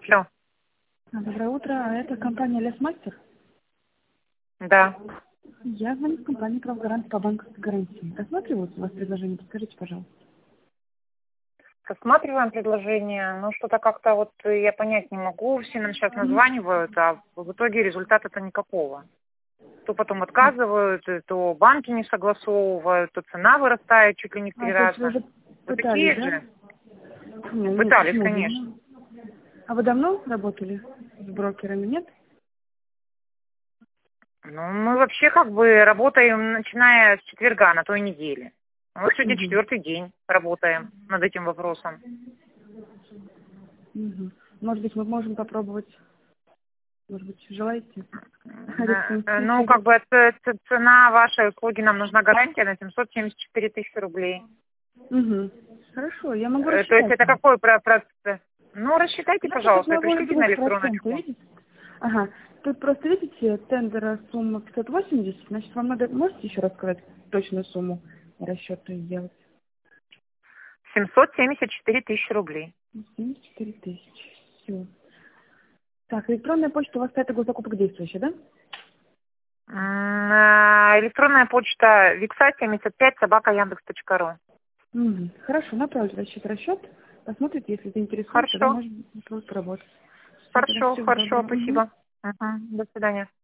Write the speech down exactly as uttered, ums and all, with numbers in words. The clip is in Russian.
Все. Доброе утро. А это компания Лесмастер? Да. Я звоню в компанию «Правгарант» по банковской гарантии. Рассматриваются у вас предложения? Подскажите, пожалуйста. Рассматриваем предложение. Ну, что-то как-то вот я понять не могу. Все нам сейчас названивают, а в итоге результата-то никакого. То потом отказывают, то банки не согласовывают, то цена вырастает чуть ли не в три А, то есть вы раза. уже Вот такие пытались, да? же. Нет, нет, Пытались, почему? конечно. А вы давно работали с брокерами, нет? Ну, мы вообще как бы работаем, начиная с четверга на той неделе. Вот сегодня Угу. четвертый день работаем над этим вопросом. Угу. Может быть, мы можем попробовать, может быть, желаете? Э, Ну, как бы ц- ц- цена вашей услуги, нам нужна гарантия на семьсот семьдесят четыре тысячи рублей. Угу. Хорошо, я могу Э, То есть рассчитать. это какой про- процесс? Ну, рассчитайте, Значит, от пожалуйста, и набора пришлите на двух процентов, электроночку. видите? Ага. Тут просто, видите, тендера сумма пятьсот восемьдесят, значит, вам надо, можете еще раз сказать точную сумму расчета сделать? семьсот семьдесят четыре тысячи рублей. семьдесят четыре тысячи. Все. Так, электронная почта у вас сайта госзакупок действующая, да? М, э, Электронная почта викса семьдесят пять собака яндекс точка ру. Угу. Хорошо, направлю расчет расчет. Посмотрите, если заинтересует, тогда Хорошо, можем попробовать. Супер, хорошо, всего хорошо, доброго. Мгм. спасибо. Мгм, До свидания.